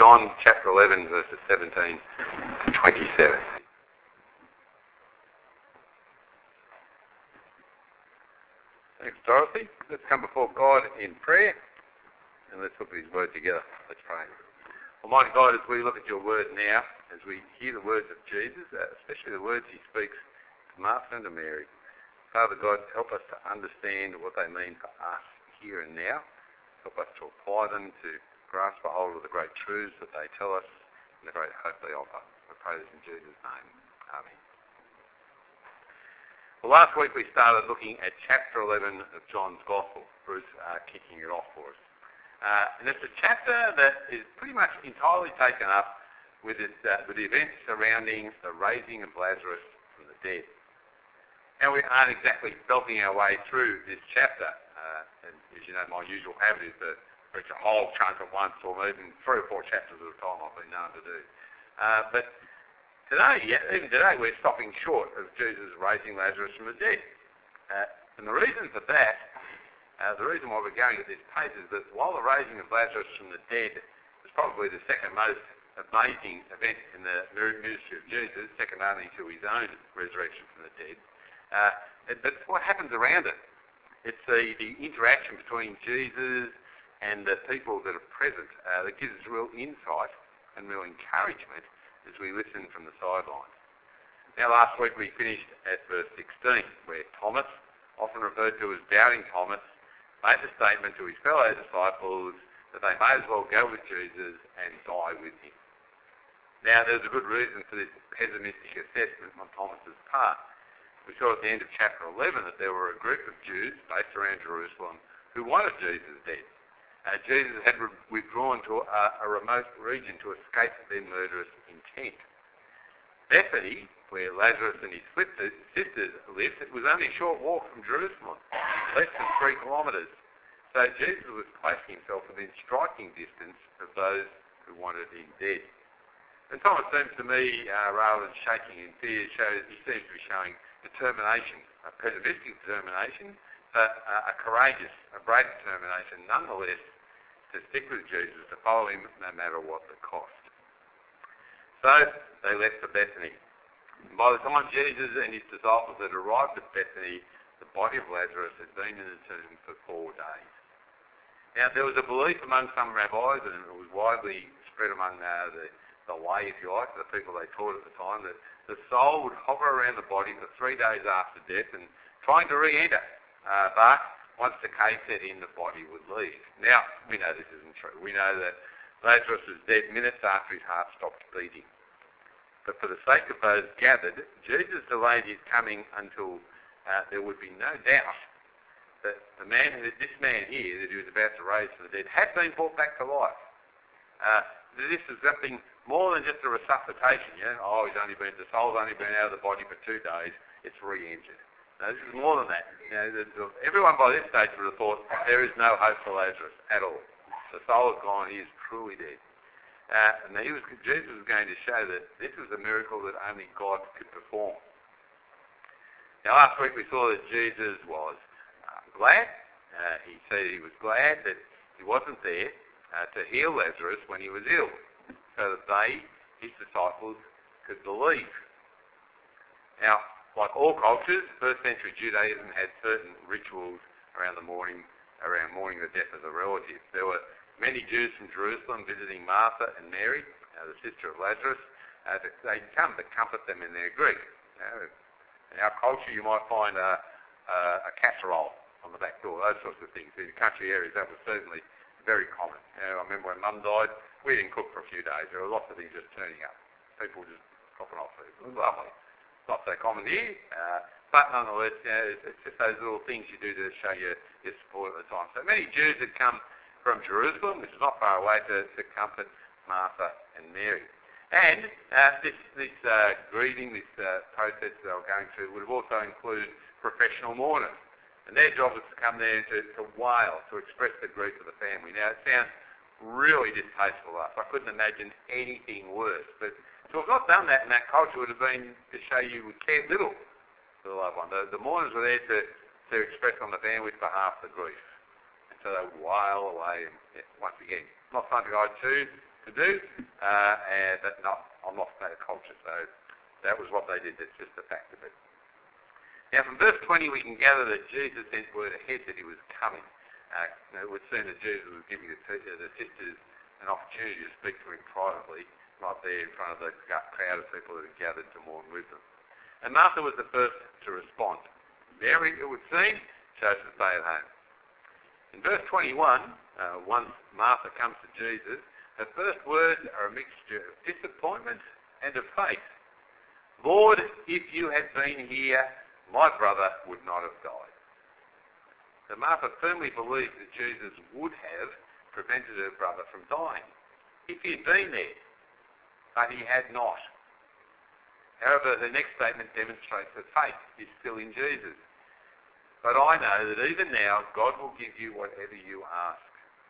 John chapter 11, verses 17 to 27. Thanks, Dorothy. Let's come before God in prayer and let's look at his word together. Let's pray. Almighty God, as we look at your word now, as we hear the words of Jesus, especially the words he speaks to Martha and to Mary, Father God, help us to understand what they mean for us here and now. Help us to apply them, to grasp a hold of the great truths that they tell us and the great hope they offer. We pray this in Jesus' name. Amen. Well, last week we started looking at chapter 11 of John's Gospel. Bruce kicking it off for us. And it's a chapter that is pretty much entirely taken up with the events surrounding the raising of Lazarus from the dead. Now, we aren't exactly belting our way through this chapter. And as you know, my usual habit is to preach a whole chunk at once, or even 3 or 4 chapters at a time I've been known to do. But even today, we're stopping short of Jesus raising Lazarus from the dead. And the reason for that, the reason why we're going at this pace is that while the raising of Lazarus from the dead was probably the second most amazing event in the ministry of Jesus, second only to his own resurrection from the dead, but what happens around it. It's the interaction between Jesus and the people that are present that gives us real insight and real encouragement as we listen from the sidelines. Now, last week we finished at verse 16, where Thomas, often referred to as Doubting Thomas, made the statement to his fellow disciples that they may as well go with Jesus and die with him. Now, there's a good reason for this pessimistic assessment on Thomas's part. We saw at the end of chapter 11 that there were a group of Jews based around Jerusalem who wanted Jesus dead. Jesus had withdrawn to a remote region to escape their murderous intent. Bethany, where Lazarus and his sisters lived, it was only a short walk from Jerusalem, less than 3 kilometres. So Jesus was placing himself within striking distance of those who wanted him dead. And Thomas seems to me, rather than shaking in fear, he seems to be showing determination, a pessimistic determination, but a courageous, a brave determination nonetheless to stick with Jesus, to follow him no matter what the cost. So they left for Bethany. And by the time Jesus and his disciples had arrived at Bethany, the body of Lazarus had been in the tomb for 4 days. Now, there was a belief among some rabbis, and it was widely spread among the lay, if you like, the people they taught at the time, that the soul would hover around the body for 3 days after death and trying to re-enter. But once decay set in, the body would leave. Now, we know this isn't true. We know that Lazarus was dead minutes after his heart stopped beating. But for the sake of those gathered, Jesus delayed his coming until there would be no doubt that this man here that he was about to raise from the dead had been brought back to life. This is something more than just a resuscitation. The soul's only been out of the body for 2 days, it's re-entered. Now, this is more than that. Everyone by this stage would have thought there is no hope for Lazarus at all. The soul is gone, he is truly dead. And Jesus was going to show that this was a miracle that only God could perform. Now, last week we saw that Jesus was glad. He said he was glad that he wasn't there to heal Lazarus when he was ill, so that they, his disciples, could believe. Now, like all cultures, first century Judaism had certain rituals around mourning the death of a relative. There were many Jews from Jerusalem visiting Martha and Mary, the sister of Lazarus. They'd come to comfort them in their grief. In our culture, you might find a casserole on the back door, those sorts of things. In country areas, that was certainly very common. I remember when Mum died, we didn't cook for a few days. There were lots of things just turning up. People just dropping off food. It was lovely. Not so common here, but nonetheless, it's just those little things you do to show your support at the time. So many Jews had come from Jerusalem, which is not far away, to comfort Martha and Mary. And this grieving, this process that they were going through would have also included professional mourners. And their job was to come there to wail, to express the grief of the family. Now, it sounds really distasteful to us. I couldn't imagine anything worse. But to have not done that in that culture would have been to show you would care little for the loved one. The mourners were there to express on the family's behalf the grief. And so they would wail away, and once again, not something I'd choose to do, but I'm not from that culture, so that was what they did. That's just the fact of it. Now, from verse 20, we can gather that Jesus sent word ahead that he was coming. It would seem that Jesus was giving the sisters an opportunity to speak to him privately, not there in front of the crowd of people that had gathered to mourn with them. And Martha was the first to respond. Mary, it would seem, chose to stay at home. In verse 21, once Martha comes to Jesus, her first words are a mixture of disappointment and of faith. Lord, if you had been here, my brother would not have died. So Martha firmly believed that Jesus would have prevented her brother from dying if he had been there, but he had not. However, the next statement demonstrates that faith is still in Jesus. But I know that even now, God will give you whatever you ask.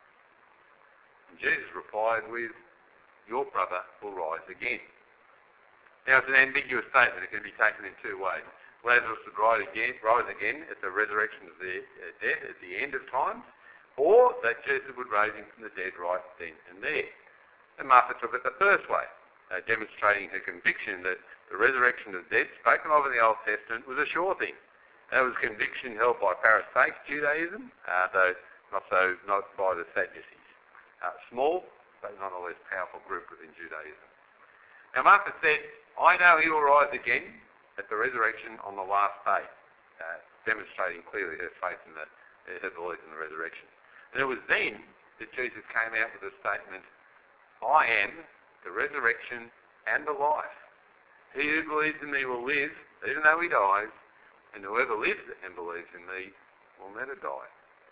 And Jesus replied with, your brother will rise again. Now, it's an ambiguous statement. It can be taken in two ways. Lazarus would rise again at the resurrection of the dead at the end of time, or that Jesus would raise him from the dead right then and there. And Martha took it the first way, demonstrating her conviction that the resurrection of the dead spoken of in the Old Testament was a sure thing. That was a conviction held by Pharisaic Judaism, though not by the Sadducees. Small, but nonetheless powerful group within Judaism. Now Martha said, I know he will rise again at the resurrection on the last day, demonstrating clearly her faith in her belief in the resurrection. And it was then that Jesus came out with the statement, I am the resurrection and the life. He who believes in me will live, even though he dies, and whoever lives and believes in me will never die.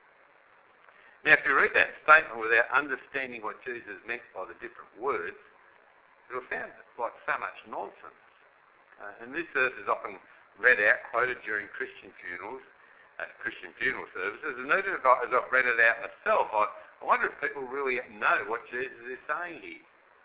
Now, if you read that statement without understanding what Jesus meant by the different words, it'll sound like so much nonsense. And this verse is often read out, quoted during Christian funeral services, and even as I've read it out myself, I wonder if people really know what Jesus is saying here.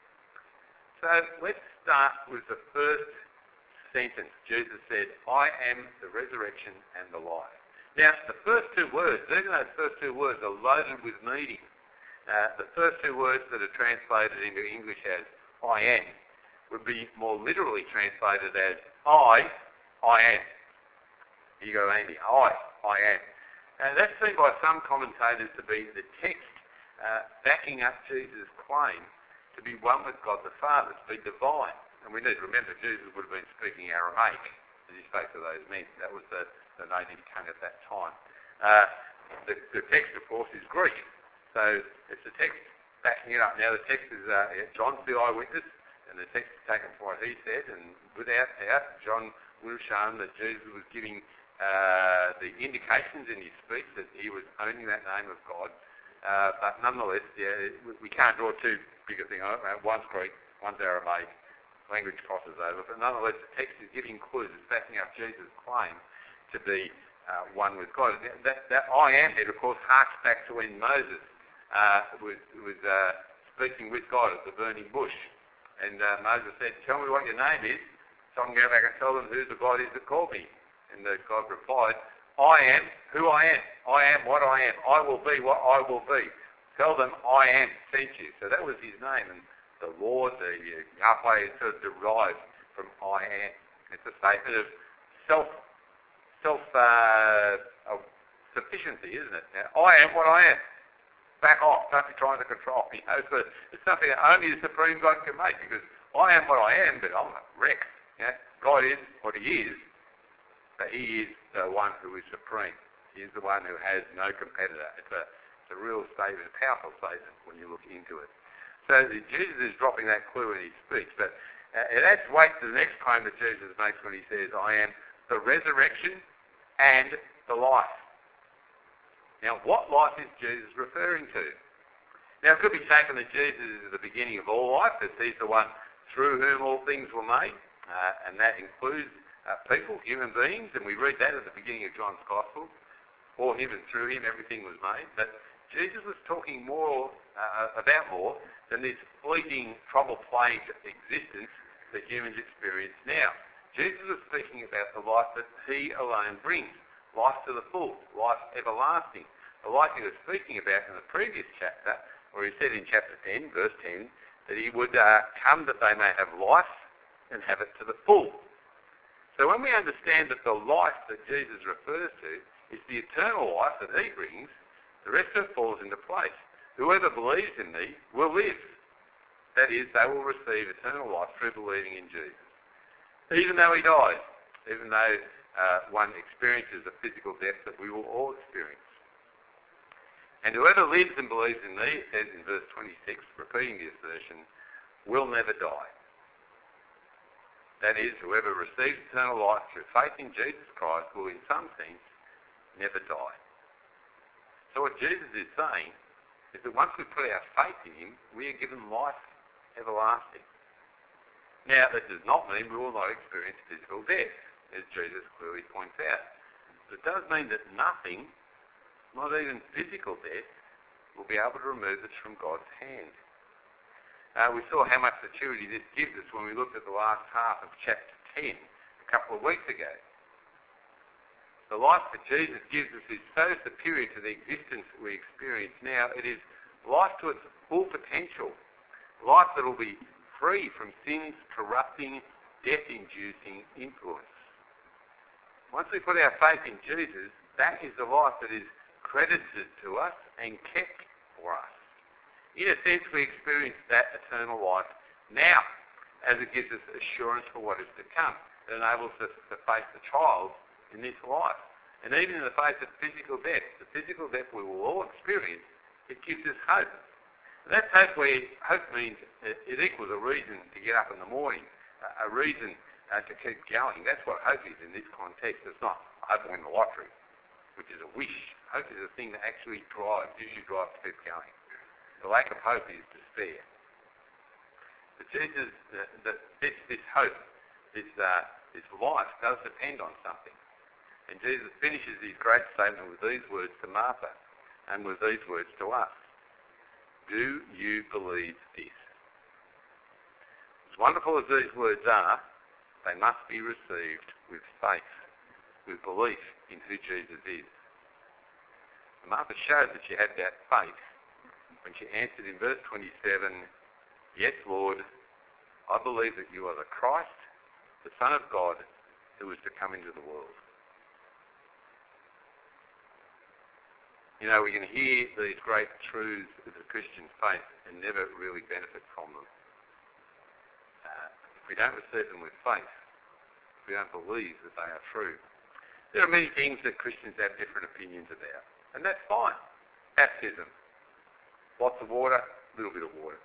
So let's start with the first sentence. Jesus said, I am the resurrection and the life. Now, the first two words, even those first two words are loaded with meaning. The first two words that are translated into English as I am would be more literally translated as I am. Here you go, Andy. I am. And that's seen by some commentators to be the text backing up Jesus' claim to be one with God the Father, to be divine. And we need to remember Jesus would have been speaking Aramaic as he spoke to those men. That was the native tongue at that time. The text, of course, is Greek. So it's the text backing it up. Now the text is John's the eyewitness, and the text is taken from what he said, and without doubt, John would have shown that Jesus was giving the indications in his speech that he was owning that name of God. But nonetheless, we can't draw too big a thing on it. One's Greek, one's Aramaic. Language crosses over, but nonetheless, the text is giving clues. It's backing up Jesus' claim to be one with God. That I am bit, of course, harks back to when Moses was speaking with God at the burning bush. And Moses said, tell me what your name is, so I can go back and tell them who the God is that called me. And God replied, I am who I am. I am what I am. I will be what I will be. Tell them I am sent you. So that was his name. And the Lord, the Yahweh, is sort of derived from I am. It's a statement of self-sufficiency, isn't it? Now, I am what I am. Back off. Don't be trying to control me. It's something that only the Supreme God can make, because I am what I am, but I'm a wreck. God is what he is, but he is the one who is supreme. He is the one who has no competitor. It's a real statement, a powerful statement when you look into it. So Jesus is dropping that clue in his speech, but it adds weight to the next claim that Jesus makes when he says, I am the resurrection and the life. Now, what life is Jesus referring to? Now, it could be taken that Jesus is the beginning of all life, that he's the one through whom all things were made, and that includes people, human beings, and we read that at the beginning of John's Gospel. For him and through him everything was made. But Jesus was talking about more than this fleeting, trouble-plagued existence that humans experience now. Jesus was speaking about the life that he alone brings, life to the full, life everlasting. The life he was speaking about in the previous chapter, where he said in chapter 10, verse 10, that he would come that they may have life and have it to the full. So when we understand that the life that Jesus refers to is the eternal life that he brings, the rest of it falls into place. Whoever believes in me will live. That is, they will receive eternal life through believing in Jesus. Even though he dies, even though one experiences a physical death that we will all experience. And whoever lives and believes in me, it says in verse 26, repeating the assertion, will never die. That is, whoever receives eternal life through faith in Jesus Christ will in some sense never die. So what Jesus is saying is that once we put our faith in him, we are given life everlasting. Now, that does not mean we will not experience physical death, as Jesus clearly points out. But it does mean that nothing, not even physical death, will be able to remove us from God's hand. We saw how much security this gives us when we looked at the last half of chapter 10 a couple of weeks ago. The life that Jesus gives us is so superior to the existence that we experience now. It is life to its full potential. Life that will be free from sin's corrupting, death-inducing influence. Once we put our faith in Jesus, that is the life that is credited to us and kept for us. In a sense, we experience that eternal life now, as it gives us assurance for what is to come. It enables us to face the trials in this life. And even in the face of physical death, the physical death we will all experience, it gives us hope. And that's hope where hope means it equals a reason to get up in the morning, a reason to keep going. That's what hope is in this context. It's not hope to win the lottery, which is a wish. Hope is a thing that actually drives, gives you drive to keep going. The lack of hope is despair. But Jesus, this hope, this life does depend on something. And Jesus finishes his great statement with these words to Martha and with these words to us. Do you believe this? As wonderful as these words are, they must be received with faith, with belief in who Jesus is. And Martha showed that she had that faith when she answered in verse 27, yes, Lord, I believe that you are the Christ, the Son of God, who is to come into the world. You know, we can hear these great truths of the Christian faith and never really benefit from them. If we don't receive them with faith, if we don't believe that they are true. There are many things that Christians have different opinions about, and that's fine. Baptism. Lots of water, little bit of water.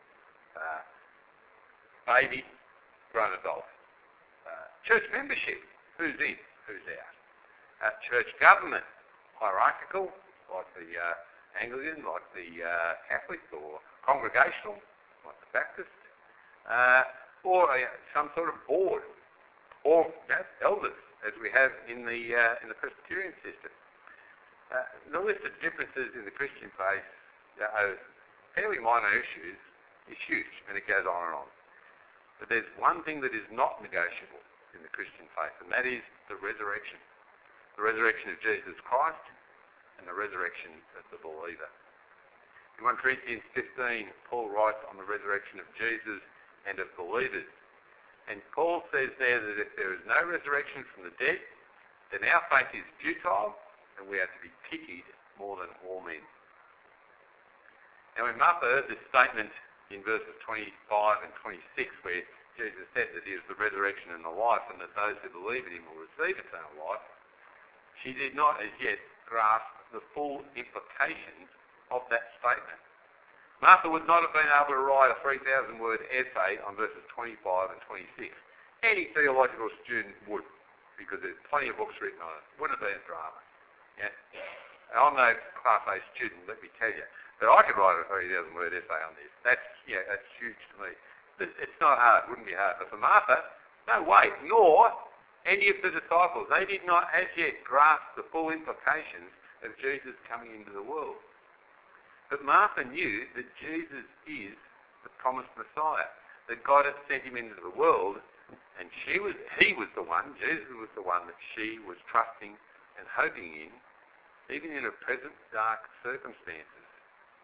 Baby, grown adult. Church membership, who's in, who's out. Church government, hierarchical, like the Anglican, like the Catholic, or congregational, like the Baptist, or some sort of board, or elders, as we have in the Presbyterian system. The list of differences in the Christian faith are fairly minor issues is huge, and it goes on and on. But there's one thing that is not negotiable in the Christian faith, and that is the resurrection. The resurrection of Jesus Christ and the resurrection of the believer. In 1 Corinthians 15, Paul writes on the resurrection of Jesus and of believers. And Paul says there that if there is no resurrection from the dead, then our faith is futile, and we are to be pitied more than all men. Now when Martha heard this statement in verses 25 and 26, where Jesus said that he is the resurrection and the life, and that those who believe in him will receive eternal life, she did not as yet grasp the full implications of that statement. Martha would not have been able to write a 3,000-word essay on verses 25 and 26. Any theological student would, because there's plenty of books written on it. Wouldn't have been a drama. Yeah. I'm no Class A student, let me tell you. But I could write a 3,000-word essay on this. That's huge to me. But it's not hard. It wouldn't be hard. But for Martha, no way. Nor any of the disciples. They did not as yet grasp the full implications of Jesus coming into the world. But Martha knew that Jesus is the promised Messiah, that God had sent him into the world, and he was the one, Jesus was the one that she was trusting and hoping in, even in her present dark circumstances.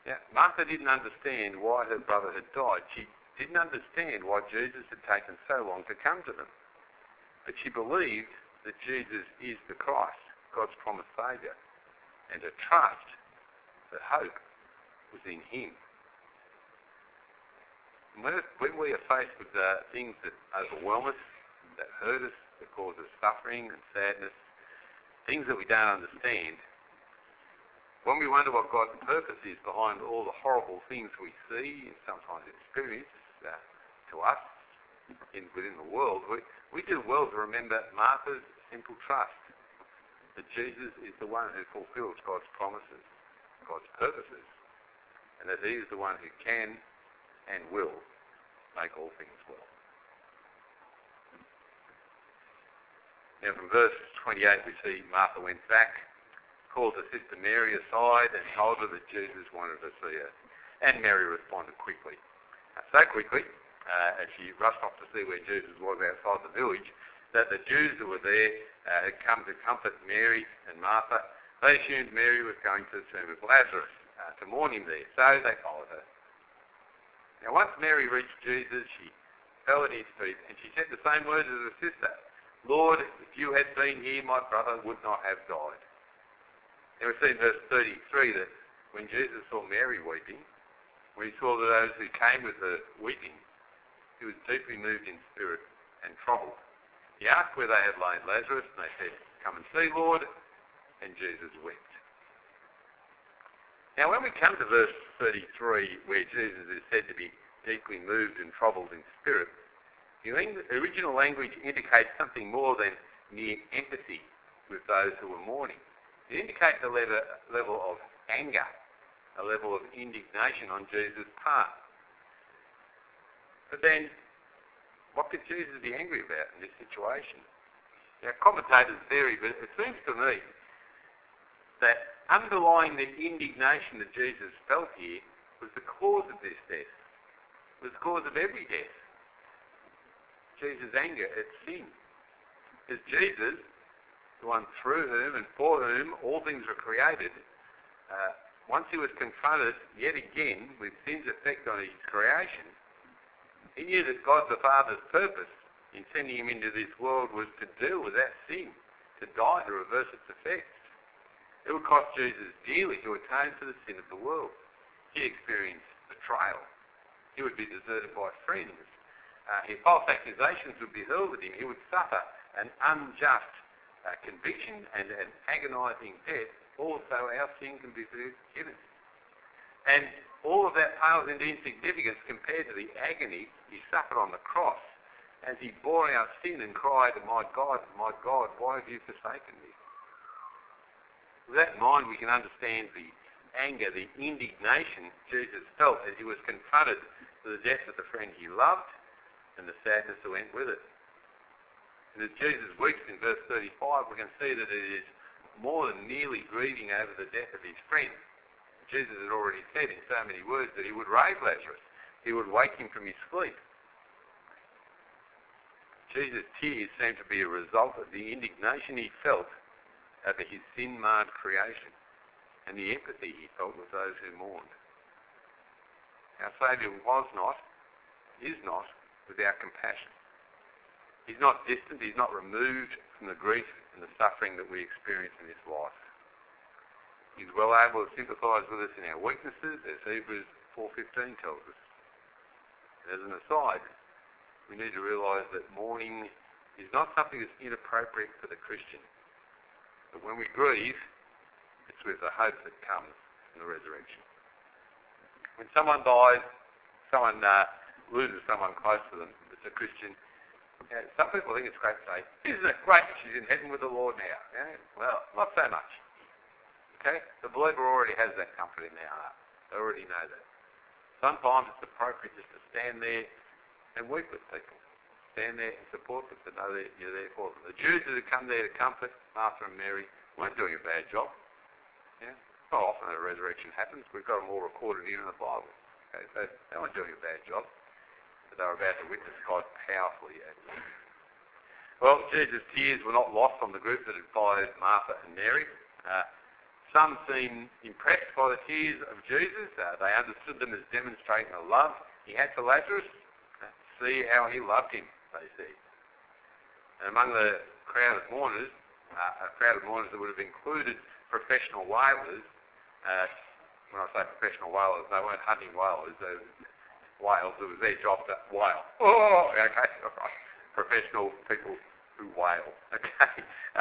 Yeah, Martha didn't understand why her brother had died. She didn't understand why Jesus had taken so long to come to them. But she believed that Jesus is the Christ, God's promised Saviour, and her trust, her hope, was in him. And when we are faced with things that overwhelm us, that hurt us, that cause us suffering and sadness, things that we don't understand, when we wonder what God's purpose is behind all the horrible things we see and sometimes experience to us within the world, we do well to remember Martha's simple trust that Jesus is the one who fulfills God's promises, God's purposes, and that he is the one who can and will make all things well. Now from verse 28 we see Martha went back, called her sister Mary aside and told her that Jesus wanted to see her. And Mary responded quickly. So quickly, as she rushed off to see where Jesus was outside the village, that the Jews who were there had come to comfort Mary and Martha. They assumed Mary was going to the tomb of Lazarus to mourn him there, so they followed her. Now once Mary reached Jesus, she fell at his feet and she said the same words as her sister. Lord, if you had been here, my brother would not have died. Now we see in verse 33 that when Jesus saw Mary weeping, when he saw those who came with her weeping, he was deeply moved in spirit and troubled. He asked where they had laid Lazarus, and they said, "Come and see, Lord," and Jesus wept. Now when we come to verse 33, where Jesus is said to be deeply moved and troubled in spirit, the original language indicates something more than mere empathy with those who were mourning. It indicates a level of anger, a level of indignation on Jesus' part. But then, what could Jesus be angry about in this situation? Now, commentators vary, but it seems to me that underlying the indignation that Jesus felt here was the cause of this death, was the cause of every death. Jesus' anger at sin. As Jesus, the one through whom and for whom all things were created, once he was confronted yet again with sin's effect on his creation, he knew that God the Father's purpose in sending him into this world was to deal with that sin, to die to reverse its effects. It would cost Jesus dearly to atone for the sin of the world. He experienced betrayal. He would be deserted by friends. His false accusations would be hurled at him. He would suffer an unjust conviction and an agonising death. Also, our sin can be forgiven. And all of that pales into insignificance compared to the agony he suffered on the cross as he bore our sin and cried, my God, why have you forsaken me?" With that in mind, we can understand the anger, the indignation Jesus felt as he was confronted with the death of the friend he loved and the sadness that went with it. And as Jesus weeps in verse 35, we can see that it is more than merely grieving over the death of his friend. Jesus had already said in so many words that he would raise Lazarus. He would wake him from his sleep. Jesus' tears seem to be a result of the indignation he felt over his sin-marred creation and the empathy he felt with those who mourned. Our Saviour was not, is not, without compassion. He's not distant, he's not removed from the grief and the suffering that we experience in this life. He's well able to sympathise with us in our weaknesses, as Hebrews 4:15 tells us. And as an aside, we need to realise that mourning is not something that's inappropriate for the Christian. But when we grieve, it's with the hope that comes from the resurrection. When someone dies, someone loses someone close to them that's a Christian, some people think it's great to say, "Isn't it great she's in heaven with the Lord now?" Well, not so much. Okay? The believer already has that comfort in their heart. They already know that. Sometimes it's appropriate just to stand there and weep with people. Stand there and support them, to know that you're there for them. The Jews that had come there to comfort Martha and Mary weren't doing a bad job. It's not often that a resurrection happens. We've got them all recorded here in the Bible. Okay? So they weren't doing a bad job. They were about to witness God powerfully. Well, Jesus' tears were not lost on the group that had followed Martha and Mary. Some seemed impressed by the tears of Jesus. They understood them as demonstrating the love he had for Lazarus. See how he loved him, they said. And among the crowd of mourners that would have included professional whalers. When I say professional whalers, they weren't hunting whalers. They were whales. It was their job to whale. Oh, okay, all right. Professional people who whale. Okay.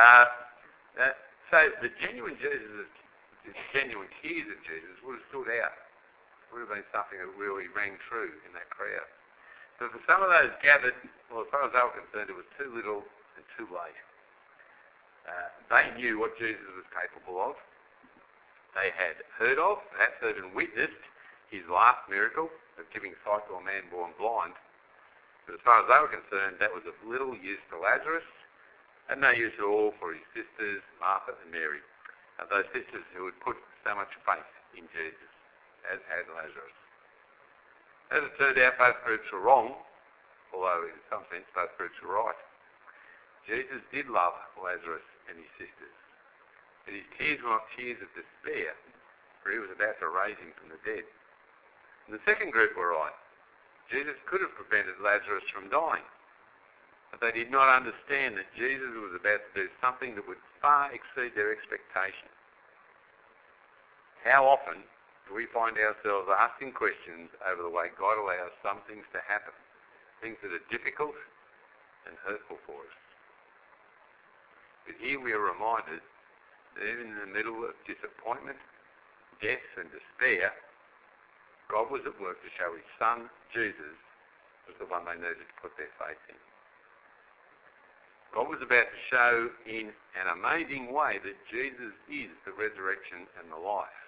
So the genuine tears of Jesus would have stood out. Would have been something that really rang true in that crowd. So for some of those gathered, well, as far as they were concerned, it was too little and too late. They knew what Jesus was capable of. They had heard of, perhaps even witnessed, his last miracle of giving sight to a man born blind. But as far as they were concerned, that was of little use to Lazarus, and no use at all for his sisters, Martha and Mary. Those sisters who had put so much faith in Jesus, as had Lazarus. As it turned out, both groups were wrong, although in some sense both groups were right. Jesus did love Lazarus and his sisters. But his tears were not tears of despair, for he was about to raise him from the dead. And the second group were right. Jesus could have prevented Lazarus from dying, but they did not understand that Jesus was about to do something that would far exceed their expectation. How often do we find ourselves asking questions over the way God allows some things to happen, things that are difficult and hurtful for us? But here we are reminded that even in the middle of disappointment, death and despair, God was at work to show his Son, Jesus, was the one they needed to put their faith in. God was about to show in an amazing way that Jesus is the resurrection and the life.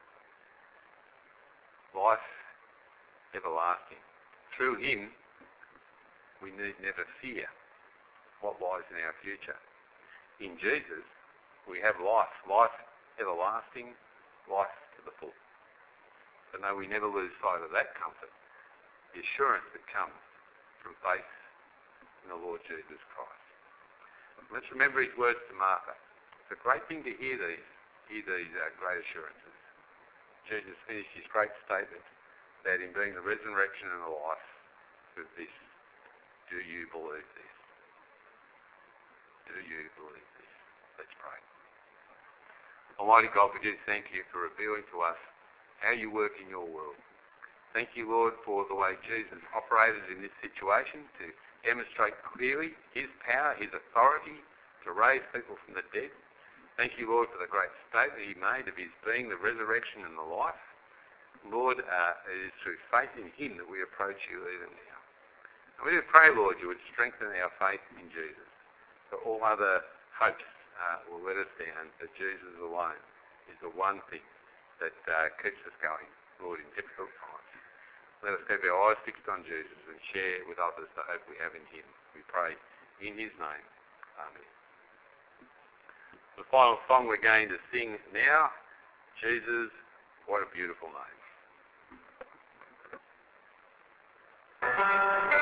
Life everlasting. Through him, we need never fear what lies in our future. In Jesus, we have life everlasting, life to the full. But no, we never lose sight of that comfort, the assurance that comes from faith in the Lord Jesus Christ. Let's remember his words to Martha. It's a great thing to hear these great assurances. Jesus finished his great statement that in being the resurrection and the life with this, do you believe this? Do you believe this? Let's pray. Almighty God, we do thank you for revealing to us how you work in your world. Thank you, Lord, for the way Jesus operated in this situation to demonstrate clearly his power, his authority to raise people from the dead. Thank you, Lord, for the great statement he made of his being the resurrection and the life. Lord, it is through faith in him that we approach you even now. And we do pray, Lord, you would strengthen our faith in Jesus. For all other hopes will let us down, that Jesus alone is the one thing that keeps us going, Lord, in difficult times. Let us keep our eyes fixed on Jesus and share with others the hope we have in him. We pray in his name. Amen. The final song we're going to sing now, Jesus, what a beautiful name.